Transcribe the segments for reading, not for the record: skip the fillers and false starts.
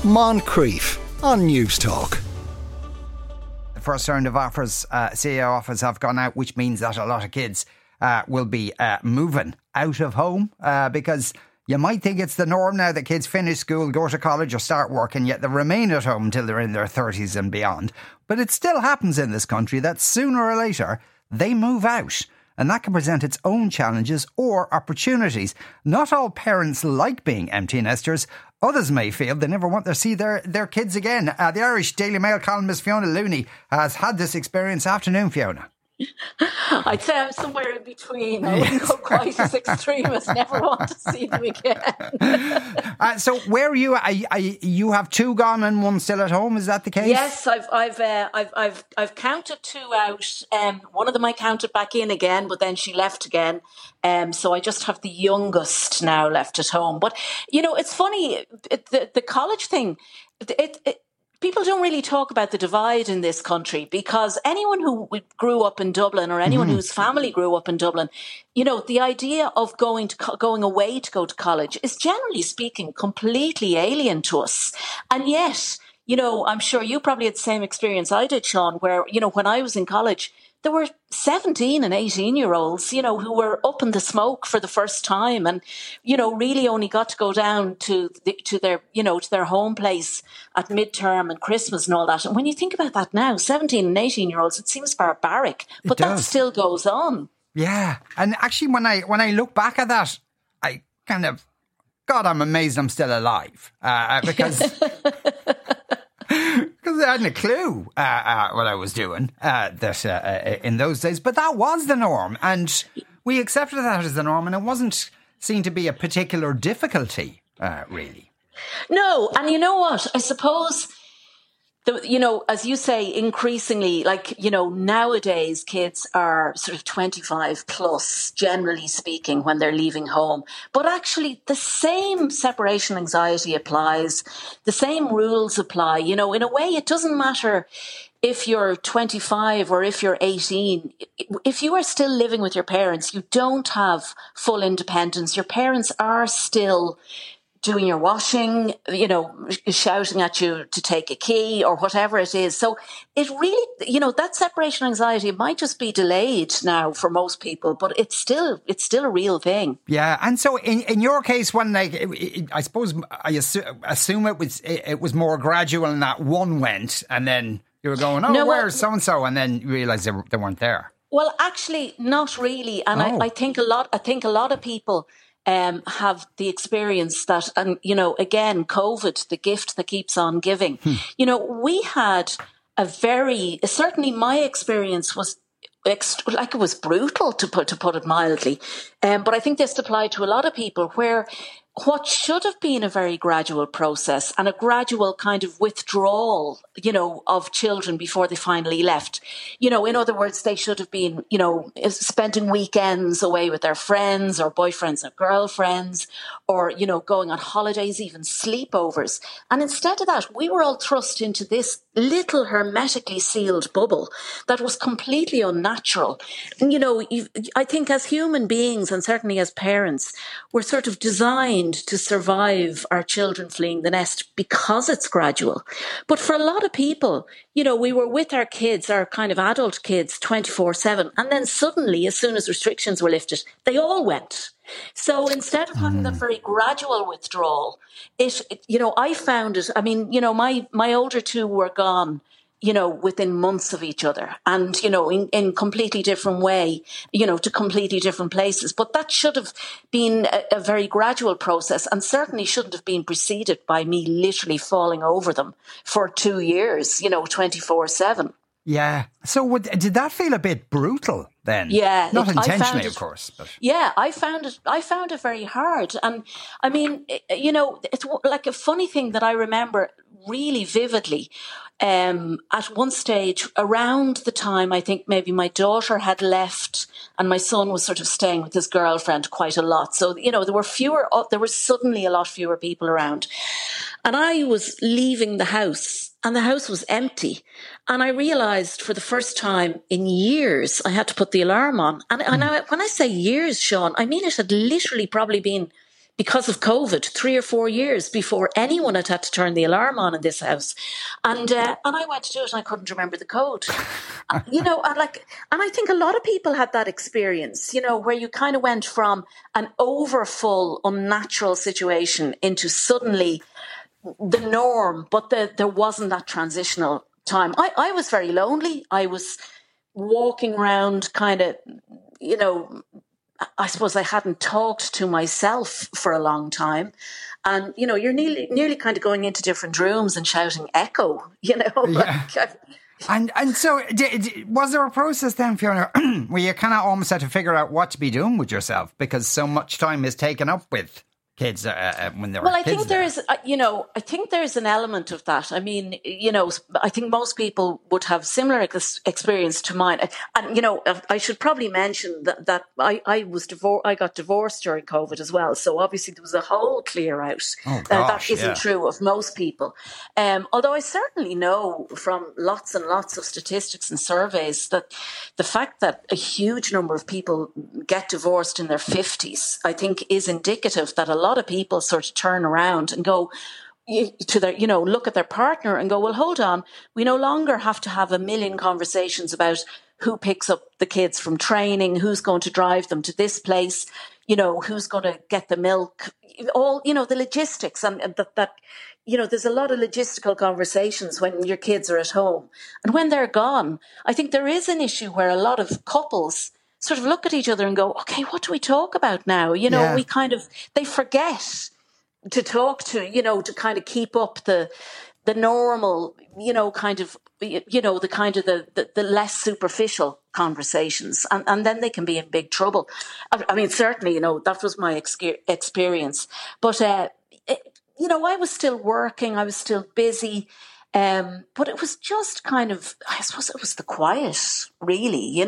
Moncrief on News Talk. The first round of offers, CEO offers have gone out, which means that a lot of kids will be moving out of home because you might think it's the norm now that kids finish school, go to college or start work, and yet they remain at home till they're in their 30s and beyond. But it still happens in this country that sooner or later they move out. And that can present its own challenges or opportunities. Not all parents like being empty nesters. Others may feel they never want to see their kids again. The Irish Daily Mail columnist Fiona Looney has had this experience. Afternoon, Fiona. I'd say I'm somewhere in between. I wouldn't go quite as extreme as never want to see them again. So where are you? You have two gone and one still at home. Is that the case? Yes, I've counted two out. One of them I counted back in again, but then she left again. So I just have the youngest now left at home. But you know, it's funny the college thing. People don't really talk about the divide in this country because anyone who grew up in Dublin or anyone whose family grew up in Dublin, you know, the idea of going away to go to college is generally speaking completely alien to us. And yet, you know, I'm sure you probably had the same experience I did, Sean, where, you know, when I was in college, there were 17 and 18-year-olds, you know, who were up in the smoke for the first time and, you know, really only got to go down to their home place at midterm and Christmas and all that. And when you think about that now, 17 and 18-year-olds, it seems barbaric, but that still goes on. Yeah. And actually, when I look back at that, I kind of, God, I'm amazed I'm still alive because... Because I hadn't a clue what I was doing in those days. But that was the norm. And we accepted that as the norm. And it wasn't seen to be a particular difficulty, really. No. And you know what? I suppose, you know, as you say, increasingly, like, you know, nowadays kids are sort of 25 plus, generally speaking, when they're leaving home. But actually, the same separation anxiety applies. The same rules apply. You know, in a way, it doesn't matter if you're 25 or if you're 18. If you are still living with your parents, you don't have full independence. Your parents are still doing your washing, you know, shouting at you to take a key or whatever it is. So it really, you know, that separation anxiety might just be delayed now for most people, but it's still a real thing. Yeah. And so in your case, when I suppose I assume it was more gradual and that one went and then you were going, where's so-and-so? And then you realised they weren't there. Well, actually, not really. And I think a lot of people have the experience that, and, you know, again, COVID, the gift that keeps on giving. You know, we had certainly my experience was it was brutal to put it mildly. But I think this applied to a lot of people where what should have been a very gradual process and a gradual kind of withdrawal, you know, of children before they finally left. You know, in other words, they should have been, you know, spending weekends away with their friends or boyfriends or girlfriends or, you know, going on holidays, even sleepovers. And instead of that, we were all thrust into this little hermetically sealed bubble that was completely unnatural. And, you know, I think as human beings and certainly as parents, we're sort of designed to survive our children fleeing the nest because it's gradual. But for a lot of people, you know, we were with our kids, our kind of adult kids, 24/7. And then suddenly, as soon as restrictions were lifted, they all went. So instead of having that very gradual withdrawal, you know, I found it, I mean, you know, my older two were gone, you know, within months of each other and, you know, in completely different way, you know, to completely different places. But that should have been a very gradual process and certainly shouldn't have been preceded by me literally falling over them for 2 years, you know, 24/7. Yeah. So did that feel a bit brutal then? Yeah. Not intentionally, of course. But. Yeah, I found it very hard. And I mean, you know, it's like a funny thing that I remember really vividly. At one stage, around the time, I think maybe my daughter had left and my son was sort of staying with his girlfriend quite a lot. So, you know, there were suddenly a lot fewer people around. And I was leaving the house and the house was empty. And I realised for the first time in years, I had to put the alarm on. And when I say years, Sean, I mean it had literally probably been because of COVID, 3 or 4 years before anyone had had to turn the alarm on in this house. And I went to do it and I couldn't remember the code. And I think a lot of people had that experience, where you kind of went from an overfull, unnatural situation into suddenly the norm, but there wasn't that transitional time. I was very lonely. I was walking around kind of, I suppose I hadn't talked to myself for a long time. And, you're nearly kind of going into different rooms and shouting echo, Yeah. And so was there a process then, Fiona, where you kind of almost had to figure out what to be doing with yourself because so much time is taken up with kids when they're I think there is, I think there's an element of that. I mean, I think most people would have similar experience to mine. And, I should probably mention that I got divorced during COVID as well. So obviously there was a whole clear out. Oh, gosh, that isn't true of most people. Although I certainly know from lots and lots of statistics and surveys that the fact that a huge number of people get divorced in their 50s, I think is indicative that a lot of people sort of turn around and go to their, look at their partner and go, well, hold on, we no longer have to have a million conversations about who picks up the kids from training, who's going to drive them to this place, who's going to get the milk, all, the logistics and that, there's a lot of logistical conversations when your kids are at home. And when they're gone, I think there is an issue where a lot of couples sort of look at each other and go, okay, what do we talk about now? We they forget to talk to kind of keep up the normal, the less superficial conversations. And then they can be in big trouble. I mean, certainly, that was my experience. But, I was still working. I was still busy. But it was just kind of, I suppose it was the quiet, really,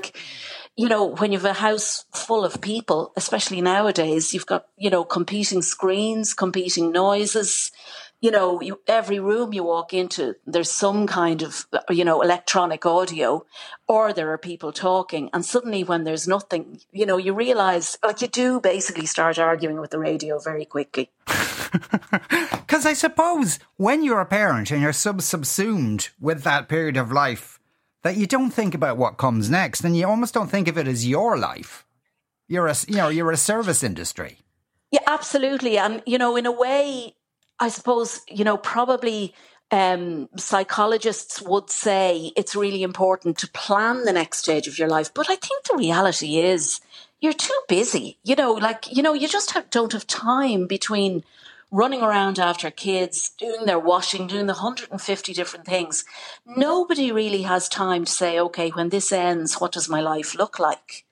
when you have a house full of people, especially nowadays, you've got, competing screens, competing noises, every room you walk into, there's some kind of, electronic audio, or there are people talking. And suddenly when there's nothing, you realize, you do basically start arguing with the radio very quickly. Because I suppose when you're a parent and you're subsumed with that period of life, that you don't think about what comes next, and you almost don't think of it as your life. You're a service industry. Yeah, absolutely. And, in a way, I suppose, probably psychologists would say it's really important to plan the next stage of your life. But I think the reality is you're too busy. You just don't have time between running around after kids, doing their washing, doing the 150 different things. Nobody really has time to say, okay, when this ends, what does my life look like?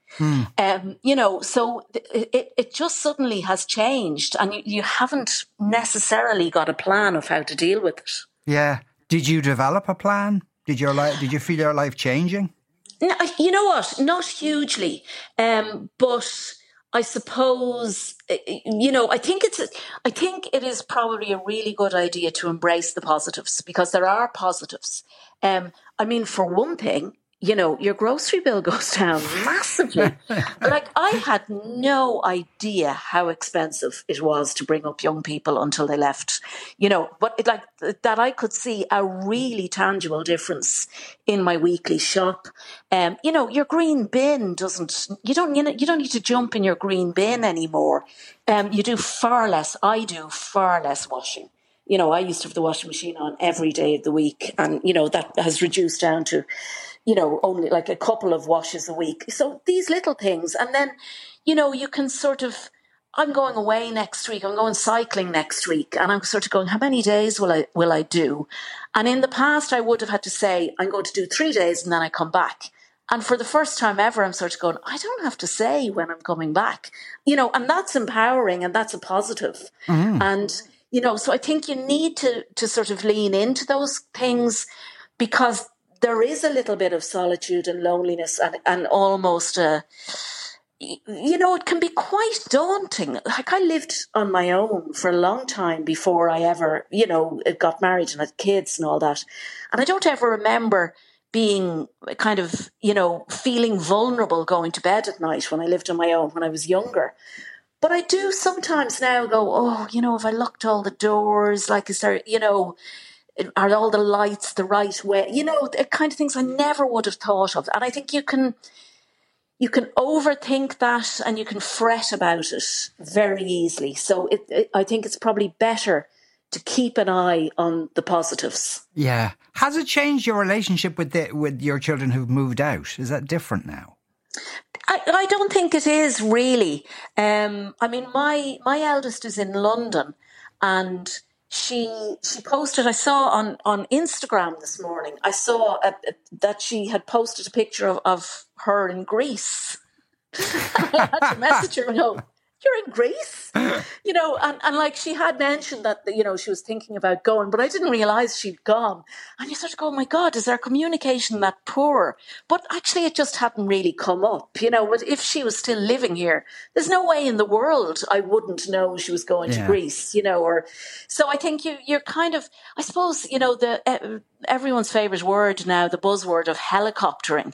So it just suddenly has changed, and you haven't necessarily got a plan of how to deal with it. Yeah. Did you develop a plan? Did you feel your life changing? No, you know what? Not hugely. But I suppose, I think it is probably a really good idea to embrace the positives, because there are positives. For one thing, your grocery bill goes down massively. I had no idea how expensive it was to bring up young people until they left, but that I could see a really tangible difference in my weekly shop. Your green bin you don't need to jump in your green bin anymore. You do far less. I do far less washing. I used to have the washing machine on every day of the week, and, that has reduced down to, only like a couple of washes a week. So these little things. And then, you can sort of, I'm going away next week. I'm going cycling next week. And I'm sort of going, how many days will I do? And in the past, I would have had to say, I'm going to do 3 days and then I come back. And for the first time ever, I'm sort of going, I don't have to say when I'm coming back, and that's empowering and that's a positive. Mm. And, so I think you need to sort of lean into those things, because there is a little bit of solitude and loneliness and almost, it can be quite daunting. Like, I lived on my own for a long time before I ever, got married and had kids and all that. And I don't ever remember being kind of, feeling vulnerable going to bed at night when I lived on my own when I was younger. But I do sometimes now go, oh, if I locked all the doors, like, is there, are all the lights the right way? The kind of things I never would have thought of. And I think you can overthink that and you can fret about it very easily. So I think it's probably better to keep an eye on the positives. Yeah. Has it changed your relationship with your children who've moved out? Is that different now? I don't think it is really. My eldest is in London, and she posted, I saw on Instagram this morning, I saw that she had posted a picture of her in Greece. I had to message her and go, you're in Greece? And like she had mentioned that, she was thinking about going, but I didn't realise she'd gone. And you sort of go, oh my God, is our communication that poor? But actually it just hadn't really come up, but if she was still living here, there's no way in the world I wouldn't know she was going to Greece, so I think you're kind of, I suppose, everyone's favourite word now, the buzzword of helicoptering,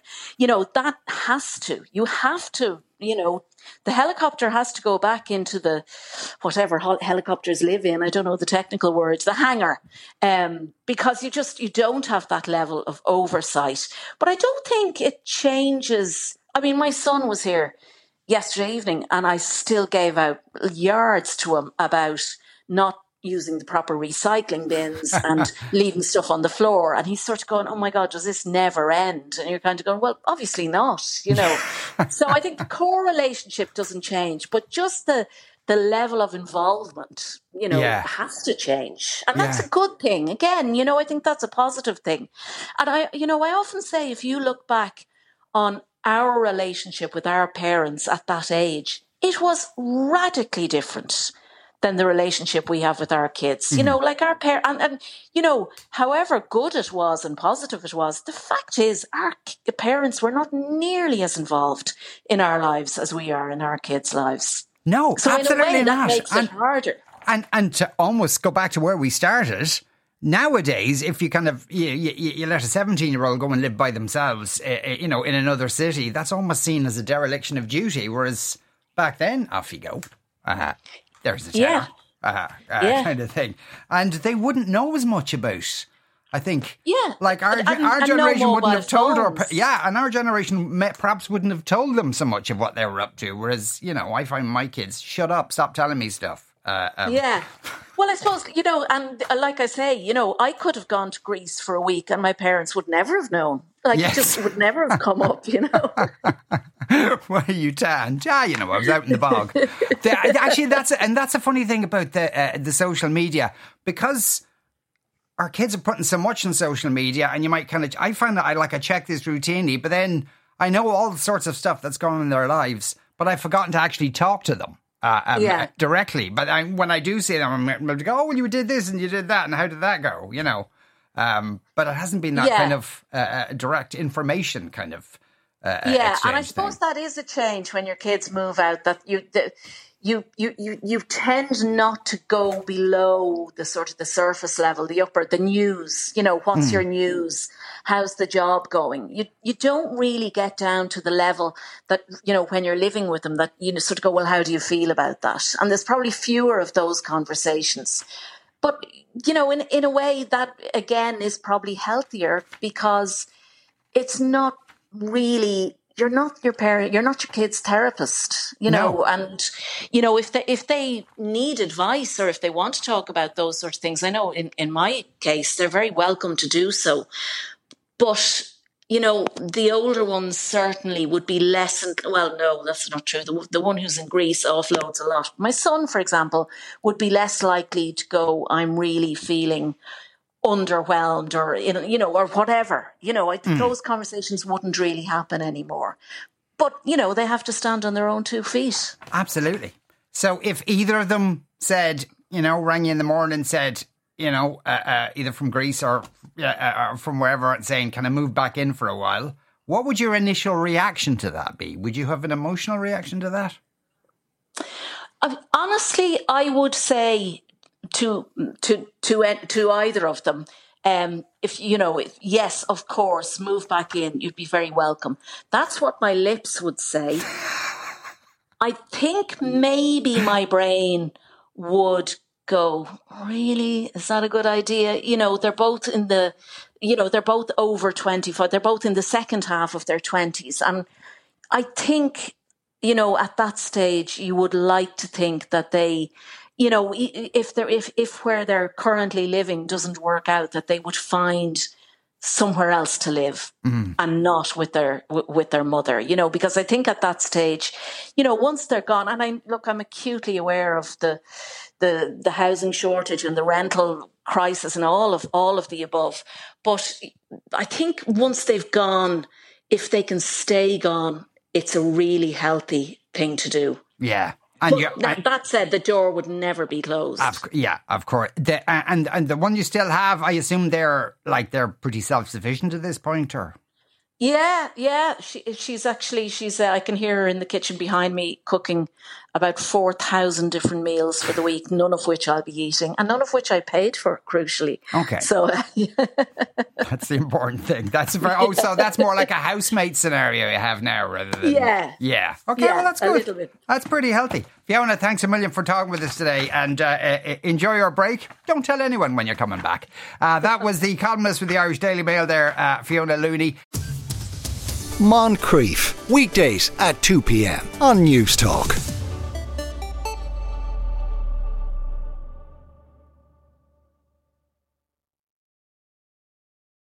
you have to, the helicopter has to go back into the, whatever helicopters live in, I don't know the technical words, the hangar, because you don't have that level of oversight. But I don't think it changes. I mean, my son was here yesterday evening and I still gave out yards to him about not using the proper recycling bins and leaving stuff on the floor. And he's sort of going, oh my God, does this never end? And you're kind of going, well, obviously not, So I think the core relationship doesn't change, but just the level of involvement, has to change. And that's a good thing. Again, I think that's a positive thing. And I often say, if you look back on our relationship with our parents at that age, it was radically different than the relationship we have with our kids. Like our parents, and however good it was and positive it was, the fact is our parents were not nearly as involved in our lives as we are in our kids' lives. No, so absolutely in a way, not. That makes it harder. And to almost go back to where we started, nowadays, if you kind of you let a 17-year-old go and live by themselves, in another city, that's almost seen as a dereliction of duty. Whereas back then, off you go. There's the tower, kind of thing. And they wouldn't know as much about, I think. Yeah. Like our generation wouldn't have told and our generation perhaps wouldn't have told them so much of what they were up to. Whereas, I find my kids, shut up, stop telling me stuff. Yeah. Well, I suppose, and like I say, I could have gone to Greece for a week and my parents would never have known. Like, it just would never have come up, Well, you can't. I was out in the bog. Actually, that's a funny thing about the social media, because our kids are putting so much on social media, and you might I find that I check this routinely, but then I know all sorts of stuff that's going on in their lives, but I've forgotten to actually talk to them. Directly. But when I do see them, I'm like, oh, well, you did this and you did that, and how did that go? But it hasn't been that kind of direct information kind of exchange and I suppose thing. that is a change when your kids move out, that you tend not to go below the sort of the surface level, the news, what's your news? How's the job going? You don't really get down to the level that, when you're living with them, that sort of go, well, how do you feel about that? And there's probably fewer of those conversations. But, in a way that, again, is probably healthier, because it's not really, you're not your parent, you're not your kid's therapist, No. And, if they need advice or if they want to talk about those sorts of things, I know in my case, they're very welcome to do so. But, the older ones certainly would be less, well, no, that's not true. The one who's in Greece offloads a lot. My son, for example, would be less likely to go, I'm really feeling underwhelmed, or, or whatever. Those conversations wouldn't really happen anymore. But, they have to stand on their own 2 feet. Absolutely. So if either of them said, rang you in the morning and said, either from Greece or from wherever, saying, can I move back in for a while? What would your initial reaction to that be? Would you have an emotional reaction to that? Honestly, I would say to either of them, if yes, of course, move back in, you'd be very welcome. That's what my lips would say. I think maybe my brain would go, really? Is that a good idea? They're both they're both over 25. They're both in the second half of their 20s. And I think, at that stage, you would like to think that they, if where they're currently living doesn't work out, that they would find somewhere else to live and not with their mother, because I think at that stage, once they're gone, and I'm acutely aware of the housing shortage and the rental crisis and all of the above. But I think once they've gone, if they can stay gone, it's a really healthy thing to do. Yeah. And that said, the door would never be closed. Of course. And the one you still have, I assume they're pretty self-sufficient at this point, or? Yeah. She's I can hear her in the kitchen behind me cooking about 4,000 different meals for the week, none of which I'll be eating and none of which I paid for, crucially. Okay. So that's the important thing. So that's more like a housemate scenario you have now rather than... Yeah. Okay, well, that's good. A little bit. That's pretty healthy. Fiona, thanks a million for talking with us today, and enjoy your break. Don't tell anyone when you're coming back. That was the columnist with the Irish Daily Mail there, Fiona Looney. Moncrief, weekdays at 2 p.m. on News Talk.